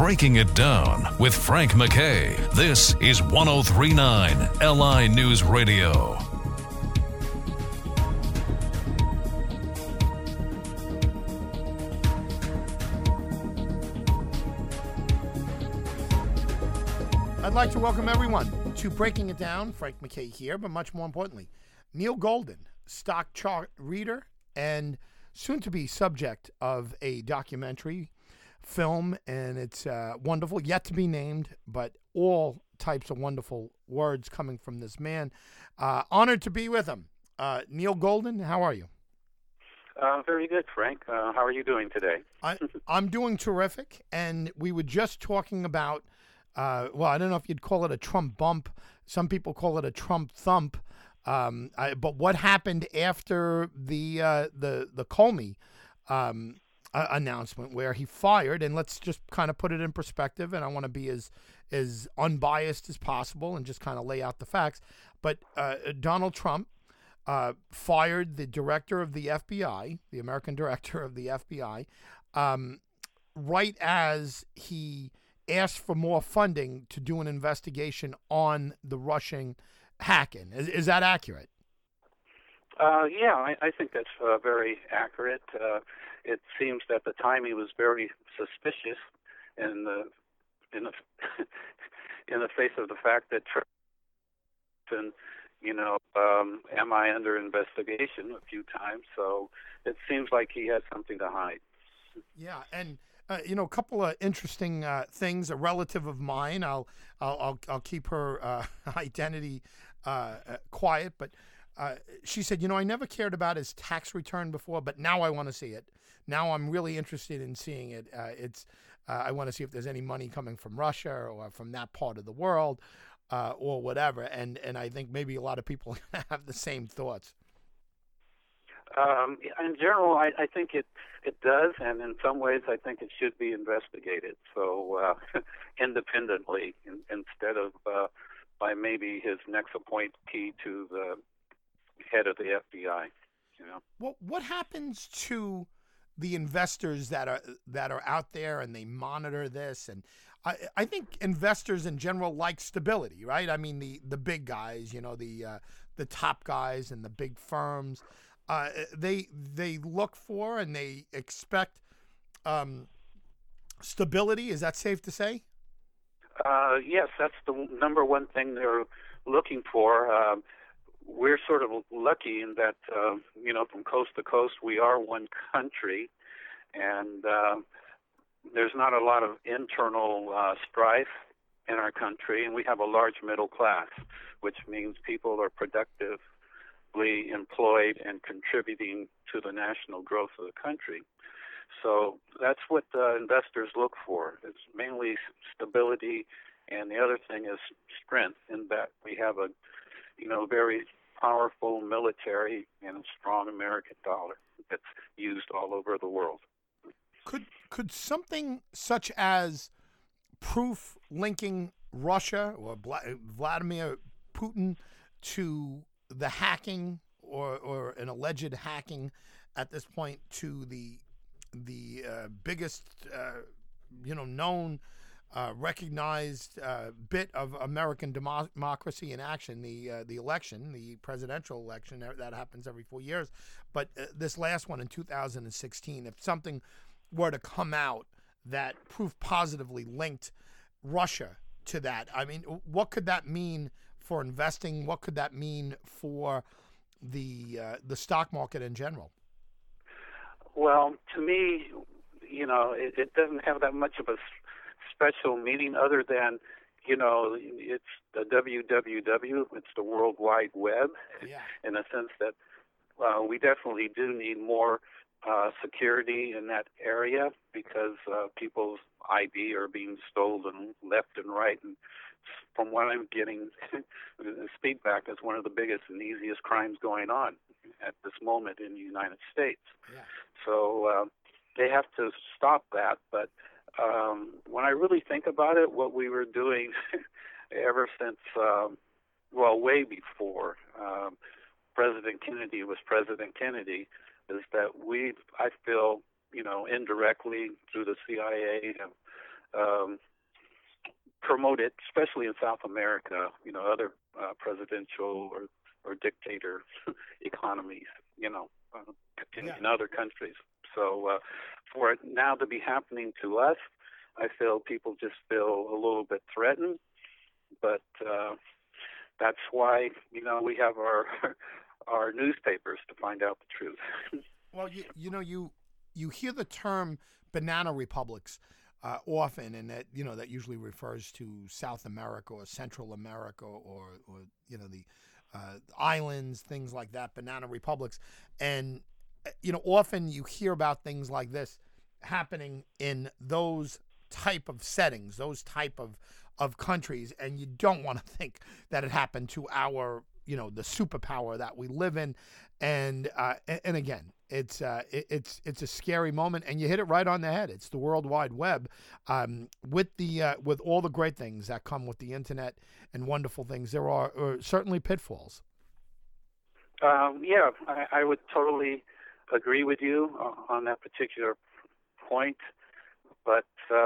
Breaking It Down with Frank McKay. This is 1039 LI News Radio. I'd like to welcome everyone to Breaking It Down. Frank McKay here, but much more importantly, Neil Golden, stock chart reader and soon-to-be subject of a documentary film, and it's wonderful, yet to be named, but all types of wonderful words coming from this man. Honored to be with him. Neil Golden, how are you? Very good, Frank. How are you doing today? I'm doing terrific, and we were just talking about, well, I don't know if you'd call it a Trump bump. Some people call it a Trump thump. But what happened after the Comey announcement, where he fired, and let's just kind of put it in perspective, and I want to be as unbiased as possible and just kind of lay out the facts. But Donald Trump fired the director of the FBI, the American director of the FBI, right as he asked for more funding to do an investigation on the Russian hacking. Is that accurate? Yeah, I think that's very accurate. It seems that the timing was very suspicious in the in the face of the fact that Trump, and am I under investigation a few times? So it seems like he had something to hide. Yeah, and a couple of interesting things. A relative of mine, I'll keep her identity quiet, but she said, I never cared about his tax return before, but now I want to see it. Now I'm really interested in seeing it. I want to see if there's any money coming from Russia or from that part of the world, or whatever. And I think maybe a lot of people have the same thoughts. In general, I think it does, and in some ways, I think it should be investigated. So independently, instead of by maybe his next appointee to the head of the FBI. Well, what happens to the investors that are out there and they monitor this? And I think investors in general like stability, right? I mean, the big guys, the top guys and the big firms. They look for and they expect stability. Is that safe to say? Yes, that's the number one thing they're looking for. We're sort of lucky in that, from coast to coast, we are one country, and there's not a lot of internal strife in our country, and we have a large middle class, which means people are productive, employed and contributing to the national growth of the country. So that's what investors look for. It's mainly stability, and the other thing is strength, in that we have a very powerful military and a strong American dollar that's used all over the world. Could something such as proof linking Russia or Vladimir Putin to the hacking or an alleged hacking at this point to the biggest known recognized bit of American democracy in action, the election, the presidential election that happens every 4 years, but this last one in 2016, if something were to come out that proof positively linked Russia to that, I mean, what could that mean for investing? What could that mean for the stock market in general? Well, to me, it doesn't have that much of a special meaning other than, it's the WWW, it's the World Wide Web, in a sense that we definitely do need more security in that area because people's ID are being stolen left and right. And from what I'm getting, feedback is one of the biggest and easiest crimes going on at this moment in the United States. Yeah. So they have to stop that. But when I really think about it, what we were doing ever since, way before President Kennedy was President Kennedy, is that I feel, indirectly through the CIA, have promote it, especially in South America, other presidential or dictator economies, in other countries. So for it now to be happening to us, I feel people just feel a little bit threatened, but that's why we have our newspapers to find out the truth. Well, you hear the term banana republics often, and that usually refers to South America or Central America or the islands, things like that, banana republics, and often you hear about things like this happening in those type of settings, those type of countries, and you don't want to think that it happened to our the superpower that we live in, and again, it's a scary moment, and you hit it right on the head. It's the World Wide Web, with all the great things that come with the internet and wonderful things. There are certainly pitfalls. Yeah, I would totally agree with you on that particular point. But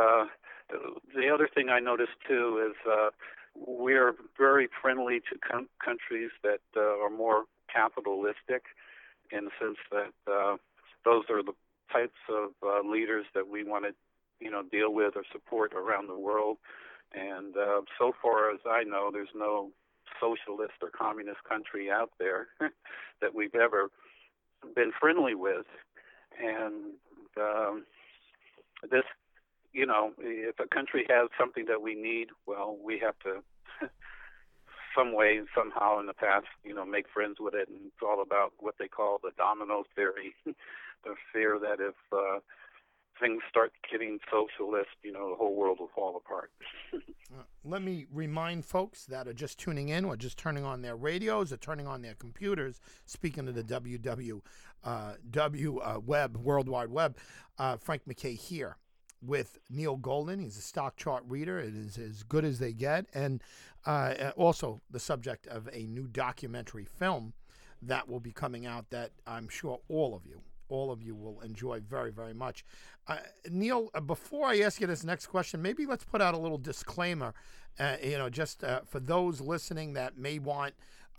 the other thing I noticed too is we're very friendly to countries that are more capitalistic, in the sense that those are the types of leaders that we want to deal with or support around the world. And so far as I know, there's no socialist or communist country out there that we've ever been friendly with. And this, if a country has something that we need, well, we have to some way, somehow in the past, make friends with it. And it's all about what they call the domino theory, the fear that if things start getting socialist, the whole world will fall apart. Let me remind folks that are just tuning in or just turning on their radios or turning on their computers, speaking of the web, World Wide Web, Frank MacKay here with Neil Golden. He's a stock chart reader. It is as good as they get. And also the subject of a new documentary film that will be coming out that I'm sure all of you will enjoy very, very much. Neil, before I ask you this next question, maybe let's put out a little disclaimer, just for those listening that may want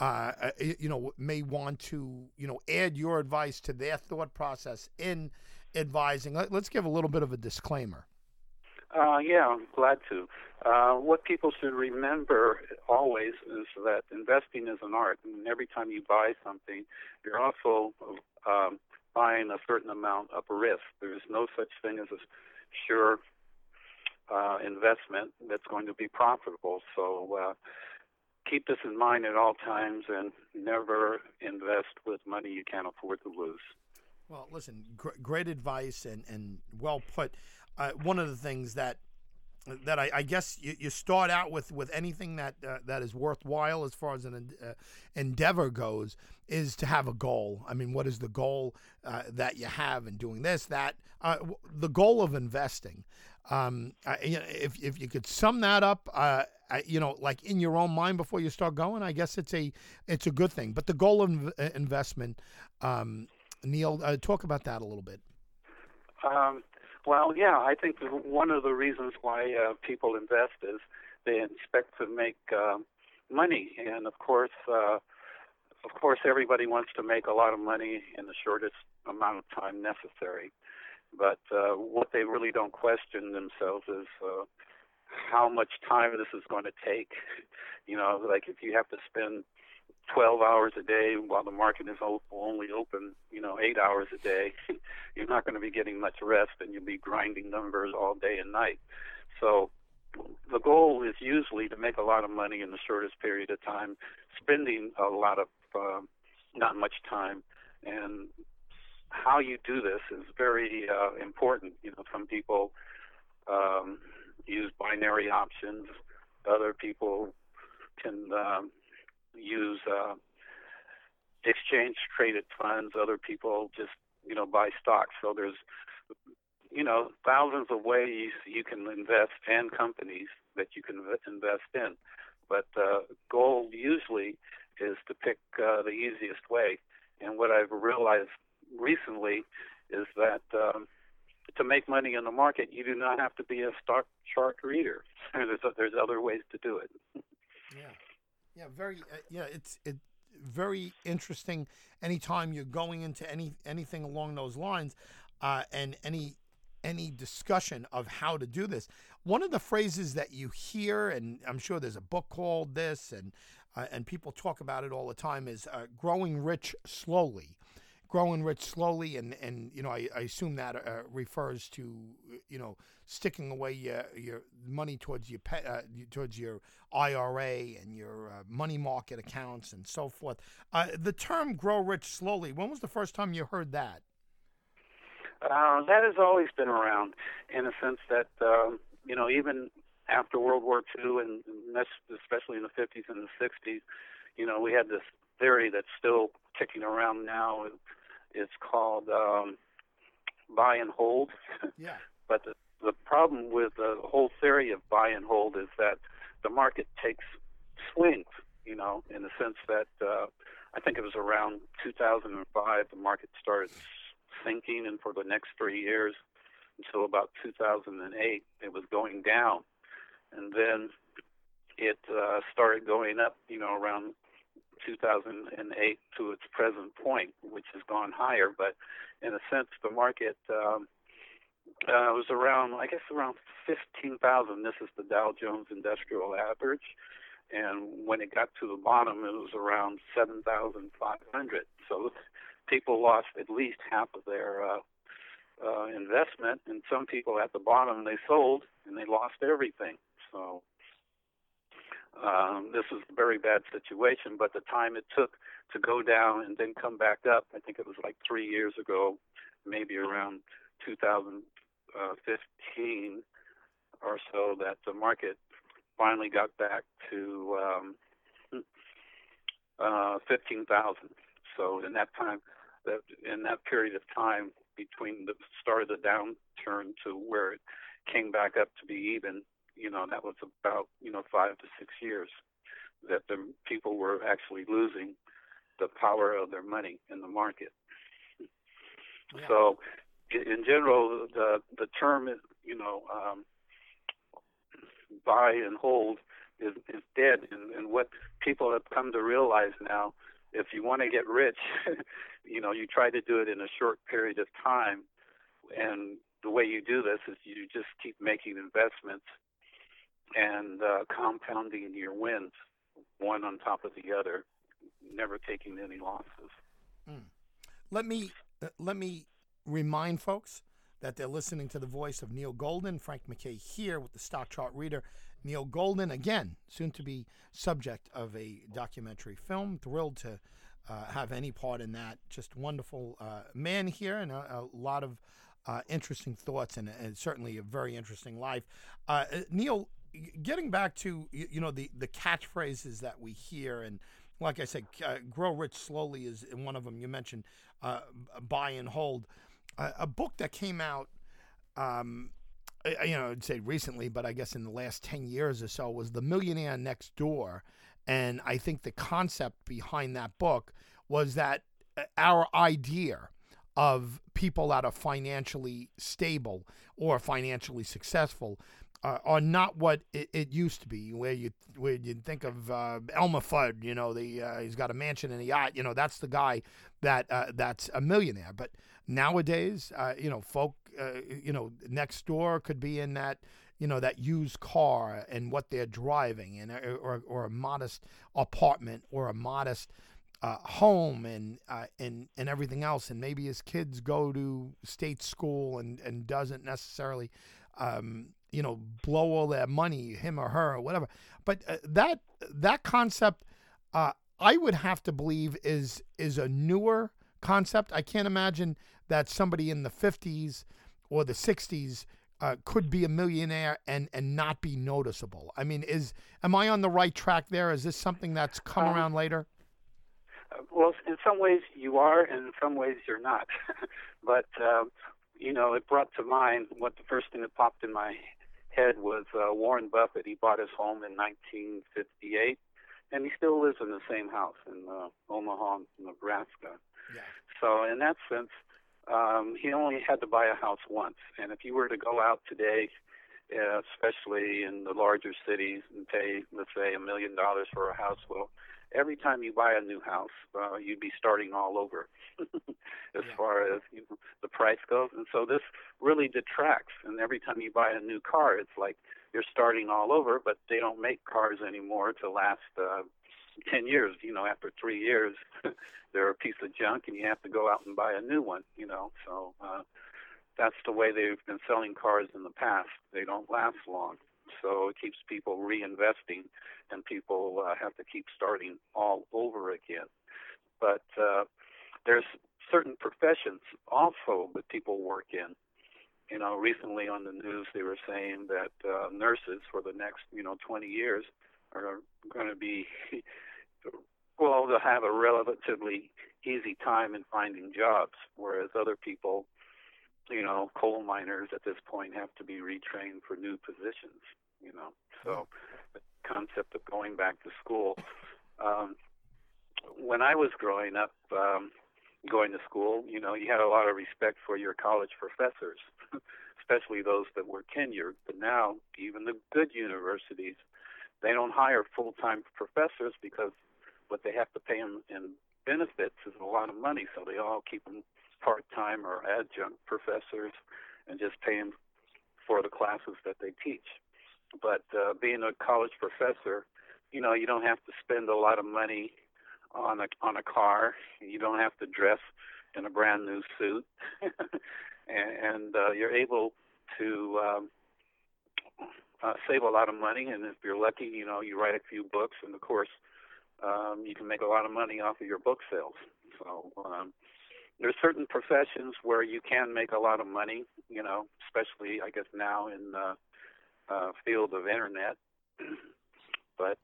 to, add your advice to their thought process in advising. Let's give a little bit of a disclaimer. Yeah, I'm glad to. What people should remember always is that investing is an art, and every time you buy something, you're also buying a certain amount of risk. There's no such thing as a sure investment that's going to be profitable. So keep this in mind at all times, and never invest with money you can't afford to lose. Well, listen, great advice and well put. One of the things that I guess you start out with anything that is worthwhile as far as an endeavor goes is to have a goal. I mean, what is the goal that you have in doing this? The goal of investing. If you could sum that up, like in your own mind before you start going, I guess it's a good thing. But the goal of investment, Neil, talk about that a little bit. Well, yeah, I think one of the reasons why people invest is they expect to make money, and of course, everybody wants to make a lot of money in the shortest amount of time necessary. But what they really don't question themselves is how much time this is going to take. Like if you have to spend 12 hours a day while the market is only open, 8 hours a day, you're not going to be getting much rest, and you'll be grinding numbers all day and night. So the goal is usually to make a lot of money in the shortest period of time, spending a lot of not much time. And how you do this is very important. Some people use binary options. Other people can use exchange traded funds. Other people just buy stocks. So there's thousands of ways you can invest, and companies that you can invest in. But goal usually is to pick the easiest way. And what I've realized recently is that to make money in the market, you do not have to be a stock chart reader. There's other ways to do it. It's very interesting. Anytime you're going into anything along those lines, and any discussion of how to do this, one of the phrases that you hear, and I'm sure there's a book called this, and people talk about it all the time, is growing rich slowly. Growing rich slowly, and I assume that refers to sticking away your money towards your IRA and your money market accounts and so forth. The term "grow rich slowly." When was the first time you heard that? That has always been around, in a sense that even after World War II, and especially in the 50s and the 60s, we had this theory that's still kicking around now. It's called buy and hold. Yeah. But the problem with the whole theory of buy and hold is that the market takes swings, in the sense that I think it was around 2005 the market started sinking, and for the next 3 years until about 2008 it was going down, and then it started going up, around 2008 to its present point, which has gone higher. But in a sense, the market was around 15,000. This is the Dow Jones Industrial Average. And when it got to the bottom, it was around 7,500. So people lost at least half of their investment. And some people at the bottom, they sold and they lost everything. So this was a very bad situation, but the time it took to go down and then come back up, I think it was like 3 years ago, maybe around 2015 or so, that the market finally got back to 15,000. So in that period of time between the start of the downturn to where it came back up to be even, that was about 5 to 6 years that the people were actually losing the power of their money in the market. Yeah. So in general, the term is, buy and hold is dead. And what people have come to realize now, if you want to get rich, you try to do it in a short period of time. And the way you do this is you just keep making investments and compounding your wins, one on top of the other, never taking any losses. Let me remind folks that they're listening to the voice of Neil Goldin. Frank MacKay here with the Stock Chart Reader. Neil Goldin, again, soon to be subject of a documentary film. Thrilled to have any part in that. Just wonderful man here, and a lot of interesting thoughts, and certainly a very interesting life. Neil, getting back to the catchphrases that we hear, and like I said, grow rich slowly is one of them. You mentioned buy and hold. A book that came out, I'd say recently, but I guess in the last 10 years or so, was The Millionaire Next Door. And I think the concept behind that book was that our idea of people that are financially stable or financially successful are not what it used to be, where you think of Elmer Fudd, he's got a mansion and a yacht, that's the guy that's a millionaire. But nowadays, folk, next door could be in that, that used car and what they're driving, and or a modest apartment or a modest home and everything else, and maybe his kids go to state school and doesn't necessarily blow all their money, him or her or whatever. But that concept, I would have to believe is a newer concept. I can't imagine that somebody in the 50s or the 60s could be a millionaire and not be noticeable. I mean, am I on the right track there? Is this something that's come around later? Well, in some ways you are, and in some ways you're not. But, it brought to mind what the first thing that popped in my head was Warren Buffett. He bought his home in 1958, and he still lives in the same house in Omaha, Nebraska. Yeah. So in that sense, he only had to buy a house once. And if you were to go out today, especially in the larger cities, and pay, let's say, $1 million for a house, well, every time you buy a new house, you'd be starting all over as far as the price goes. And so this really detracts. And every time you buy a new car, it's like you're starting all over, but they don't make cars anymore to last 10 years. After 3 years, they're a piece of junk, and you have to go out and buy a new one, So that's the way they've been selling cars in the past. They don't last long. So it keeps people reinvesting, and people have to keep starting all over again. But there's certain professions also that people work in. Recently on the news they were saying that nurses for the next 20 years are going to be they'll have a relatively easy time in finding jobs, whereas other people, coal miners at this point, have to be retrained for new positions. So the concept of going back to school. When I was growing up, going to school, you had a lot of respect for your college professors, especially those that were tenured. But now, even the good universities, they don't hire full-time professors because what they have to pay them in benefits is a lot of money. So they all keep them part-time or adjunct professors and just pay them for the classes that they teach. But being a college professor, you don't have to spend a lot of money on a car. You don't have to dress in a brand new suit, and you're able to save a lot of money. And if you're lucky, you write a few books, and of course, you can make a lot of money off of your book sales. So there's certain professions where you can make a lot of money, especially I guess now in the field of internet. But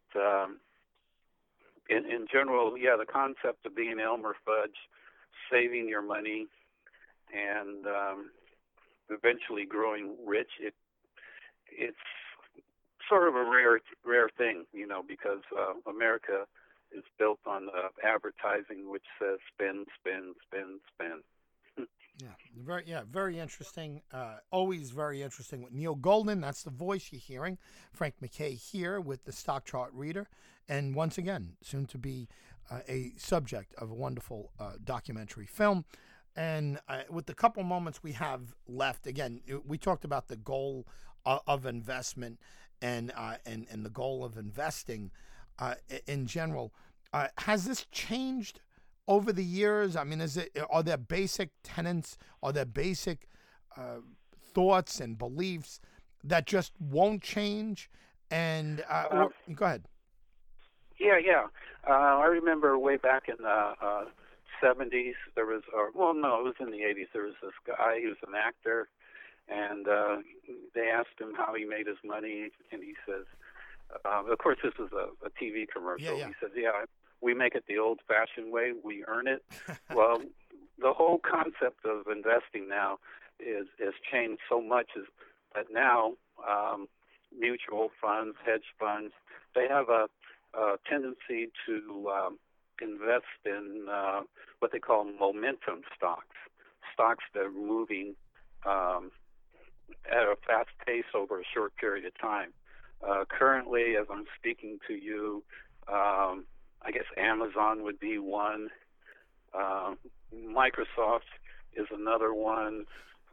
in general, the concept of being Elmer Fudd, saving your money, and eventually growing rich, it's sort of a rare thing, because America is built on advertising, which says spend, spend, spend, spend. Very interesting. Always very interesting with Neil Golden. That's the voice you're hearing. Frank MacKay here with the Stock Chart Reader, and once again, soon to be a subject of a wonderful documentary film. And with the couple moments we have left, again, we talked about the goal of investment and the goal of investing in general. Has this changed over the years? I mean, are there basic tenets, are there basic thoughts and beliefs that just won't change? And go ahead. Yeah. I remember way back in the 70s, there was, it was in the 80s, there was this guy, he was an actor, and they asked him how he made his money, and he says, of course this was a TV commercial. Yeah. He says, we make it the old-fashioned way, we earn it. Well, the whole concept of investing now has changed so much that now mutual funds, hedge funds, they have a tendency to invest in what they call momentum stocks that are moving at a fast pace over a short period of time. Currently, as I'm speaking to you, I guess Amazon would be one. Microsoft is another one.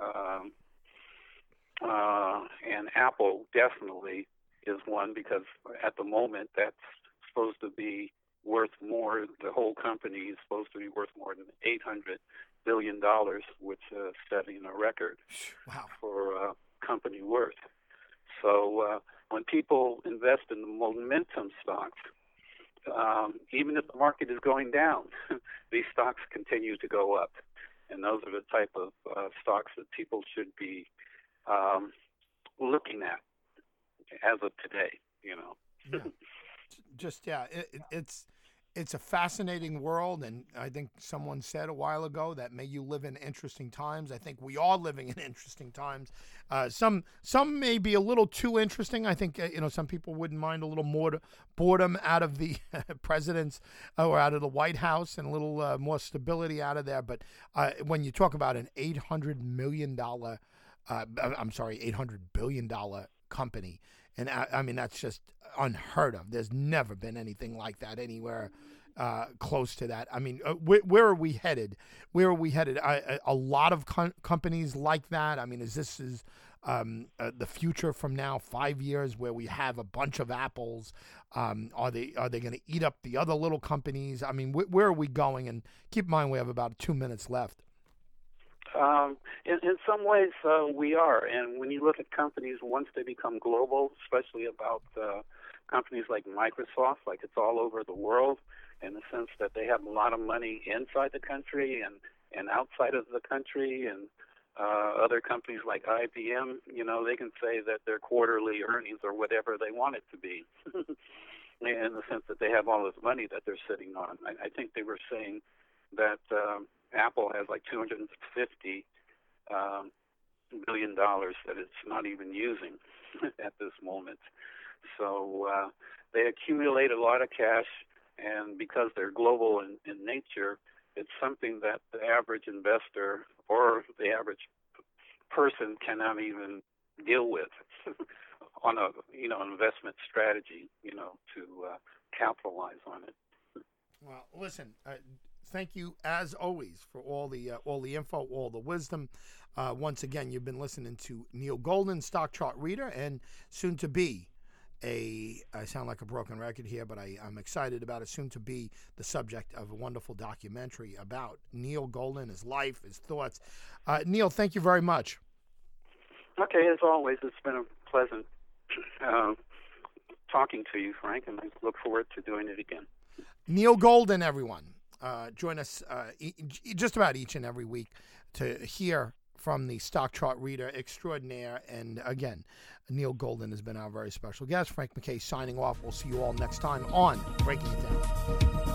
And Apple definitely is one, because at the moment that's supposed to be worth more. The whole company is supposed to be worth more than $800 billion, which is setting a record for company worth. So when people invest in the momentum stocks, even if the market is going down, these stocks continue to go up. And those are the type of stocks that people should be looking at as of today, It's it's a fascinating world, and I think someone said a while ago that may you live in interesting times. I think we are living in interesting times. Some may be a little too interesting. I think some people wouldn't mind a little more boredom out of the presidents or out of the White House, and a little more stability out of there. But when you talk about an $800 billion company, and I mean that's just unheard of. There's never been anything like that anywhere close to that. I mean, where are we headed? Where are we headed? A lot of companies like that. I mean, is the future from now 5 years where we have a bunch of Apples? Are they going to eat up the other little companies? I mean, where are we going? And keep in mind we have about 2 minutes left. In some ways, we are. And when you look at companies, once they become global, especially about companies like Microsoft, like it's all over the world, in the sense that they have a lot of money inside the country and outside of the country, and other companies like IBM, they can say that their quarterly earnings are whatever they want it to be, in the sense that they have all this money that they're sitting on. I think they were saying that Apple has like $250 billion that it's not even using at this moment. So they accumulate a lot of cash, and because they're global in nature, it's something that the average investor or the average person cannot even deal with on a investment strategy, to capitalize on it. Well, listen. Thank you, as always, for all the info, all the wisdom. Once again, you've been listening to Neil Golden, Stock Chart Reader, and soon to be I sound like a broken record here, but I'm excited about it, soon to be the subject of a wonderful documentary about Neil Golden, his life, his thoughts. Neil, thank you very much. Okay, as always, it's been a pleasant talking to you, Frank, and I look forward to doing it again. Neil Golden, everyone. Join us just about each and every week to hear from the Stock Chart Reader extraordinaire. And again, Neil Golden has been our very special guest. Frank McKay signing off. We'll see you all next time on Breaking It Down.